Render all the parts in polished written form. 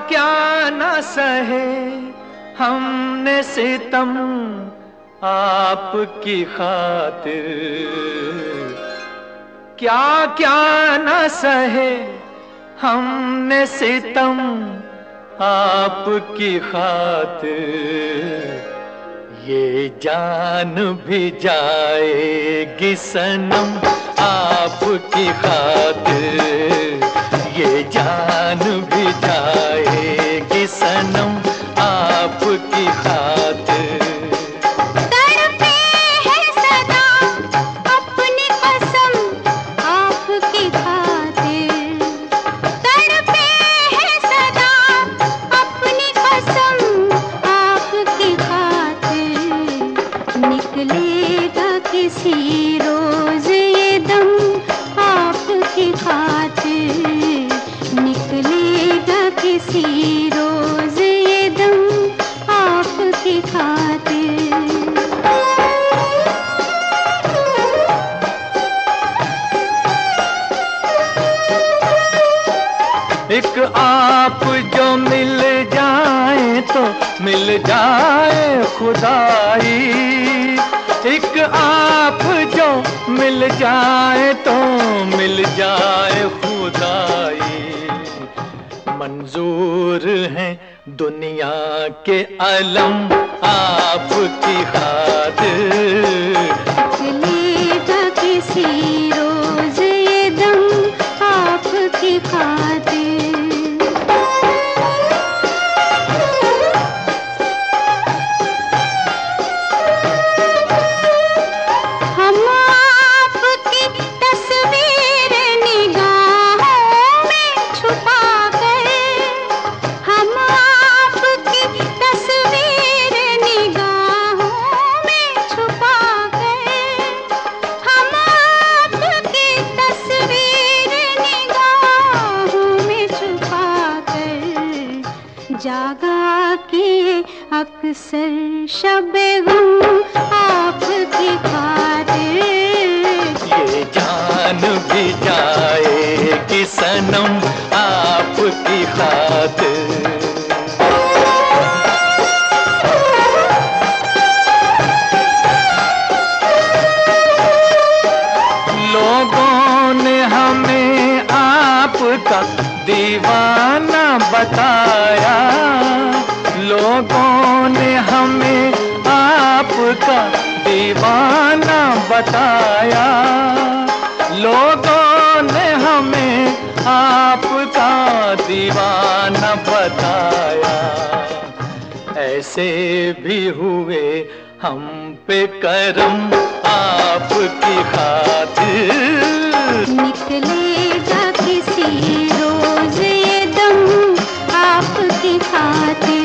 क्या न सहे हमने सितम आपकी खातिर, क्या क्या न सहे हमने सितम आपकी खातिर। ये जान भी जाएगी सनम आपकी खातिर, ये जान भी जाएगी सनम आपकी खातिर। तड़पे है सदा अपनी कसम आपकी खातिर, तड़पे है सदा अपनी कसम आपकी खातिर। निकलेगा किसी रोज ये दम आपकी खातिर, निकलेगा किसी रोज ये दम आपकी खातिर। एक आप जो मिल जाए तो मिल जाए खुदाई, एक आप जो मिल जाए तो मिल जाए खुदाई। मंजूर है दुनिया के अलम आपकी खातिर, निकलेगा किसी रोज ये दम आपकी खातिर। हम आपकी तस्वीर निगाहों में छुपा कर, हम आपकी तस्वीर निगाहों में छुपा कर, हम आपकी तस्वीर निगाहों में छुपा कर। जागा किए अक्सर शबे गम आपकी खातिर, ये जान भी जाएगी सनम आपकी खातिर। लोगों ने हमें आपका दीवाना बताया, लोगों ने हमें आपका दीवाना बताया, लोगों ने हमें आपका दीवाना बताया। ऐसे भी हुए हम पे करम आपकी खातिर, निकलेगा किसी रोज ये दम आपकी खातिर।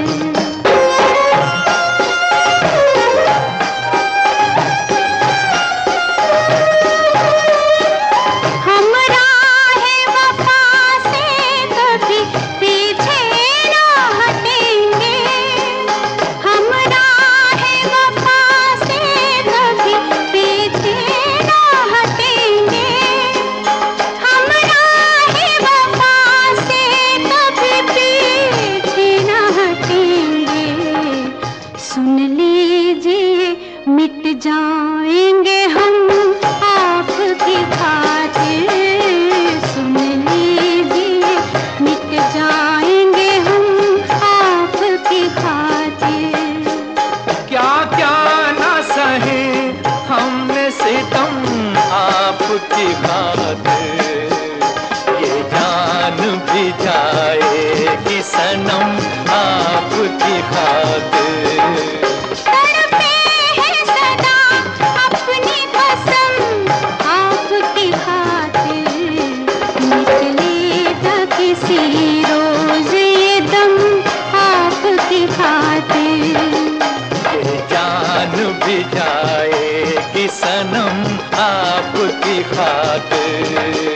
हम राहे वफा से कभी पीछे ना हटेंगे, हम राहे वफा से कभी पीछे ना हटेंगे, हम राहे वफा से कभी पीछे ना हटेंगे। सुन लीजिए मिट जाएंगे हम आपकी खातिर, सुन लीजिए मिट जाएंगे हम आपकी खातिर। क्या क्या न सहे हमने सितम आपकी खातिर, ये जान भी जाएगी सनम आपकी खातिर। तड़पे है सदा अपनी कसम आपकी खातिर, निकलेगा किसी रोज ये दम आपकी खातिर। ये जान भी जाएगी सनम आपकी खातिर।